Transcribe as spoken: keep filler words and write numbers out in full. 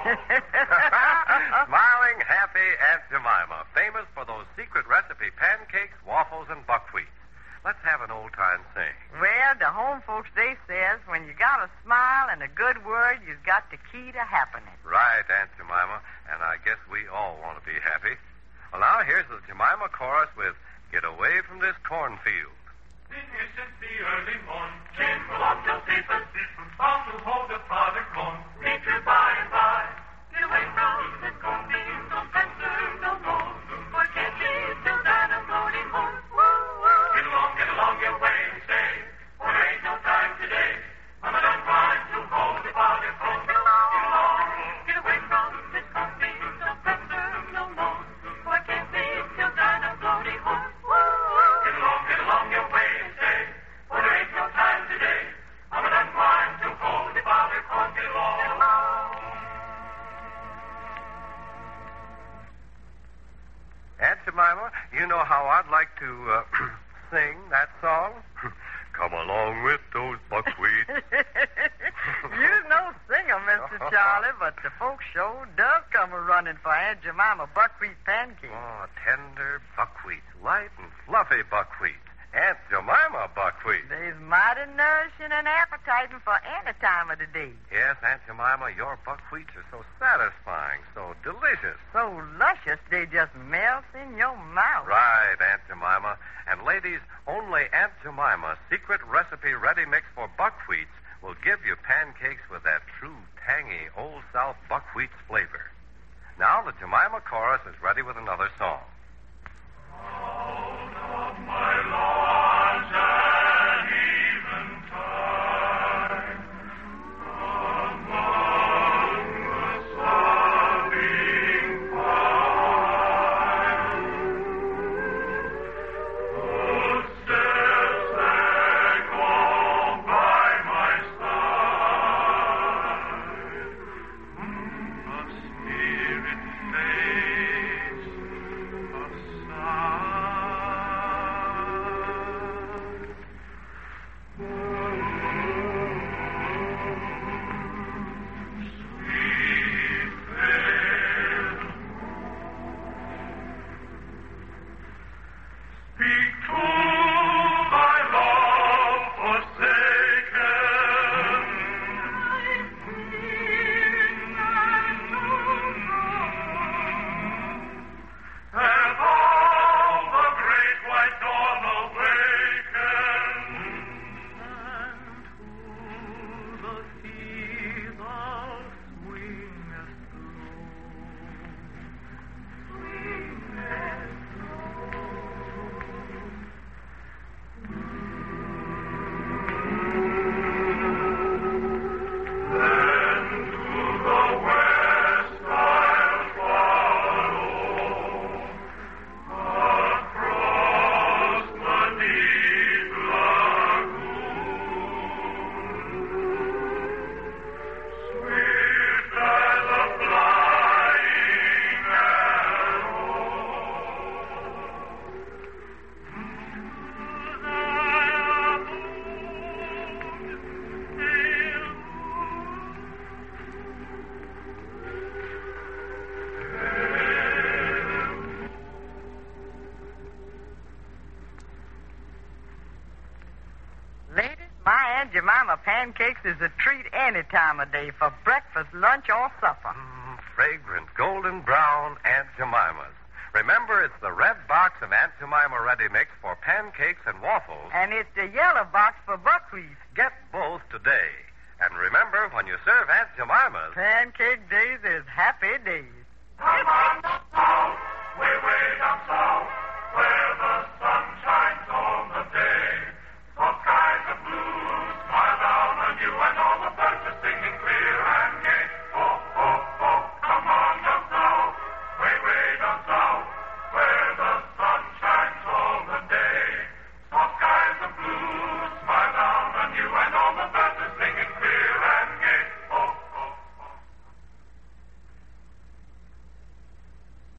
Smiling, happy Aunt Jemima, famous for those secret recipe pancakes, waffles, and buckwheat. Let's have an old-time sing. Well, the home folks, they says, when you got a smile and a good word, you've got the key to happiness. Right, Aunt Jemima, and I guess we all want to be happy. Well, now, here's the Jemima chorus with Get Away from This Cornfield. Sing it since the early morn, jingle on till season, bound to hold the father corn, meet you by and by. Get away from this cornfield, don't answer no more, for it can't lead till down a floating home. Get along, get along your way and stay, for there ain't no time today. Mama done tried to hold the father corn. Get along, get away from this cornfield, don't answer no more, for it can't lead till down a floating home. Get along, get along your way and stay, for there ain't no time today. Mama done tried to hold the father corn. Get along. Aunt Jemima, you know how I'd like to uh, sing that song? Come along with those buckwheat. You know sing 'em, Mister Charlie, but the folks sure does come a-running for Aunt Jemima buckwheat pancakes. Oh, tender buckwheat, light and fluffy buckwheat. Aunt Jemima buckwheat. They's mighty nourishing and appetizing for any time of the day. Yes, Aunt Jemima, your buckwheats are so satisfying, so delicious. So luscious, they just melt in your mouth. Right, Aunt Jemima. And ladies, only Aunt Jemima's secret recipe ready mix for buckwheats will give you pancakes with that true tangy Old South buckwheats flavor. Now the Jemima chorus is ready with another song. Out of my lawns and eventide, among the sobbing pine, footsteps echo by my side, a spirit face of sound. Sweet fair speak to thy love forsaken. And all the great white dawn awaken. And to the fever swingeth Then to the west I'll follow, across the deep lagoon, swift as a flying arrow. To thy abode, pale Ladies, my Aunt Jemima pancakes is a treat any time of day for breakfast, lunch, or supper. Mm, fragrant, golden brown Aunt Jemima's. Remember, it's the red box of Aunt Jemima Ready Mix for pancakes and waffles. And it's the yellow box for buckwheat. Get both today. And remember, when you serve Aunt Jemima's... Pancake days is happy days. Come on south, way, way down south, where the sun shines all the day. Soft skies of blue smile down on you, and all the birds are singing clear and gay. Oh, oh, oh, come on down south, way, way down south,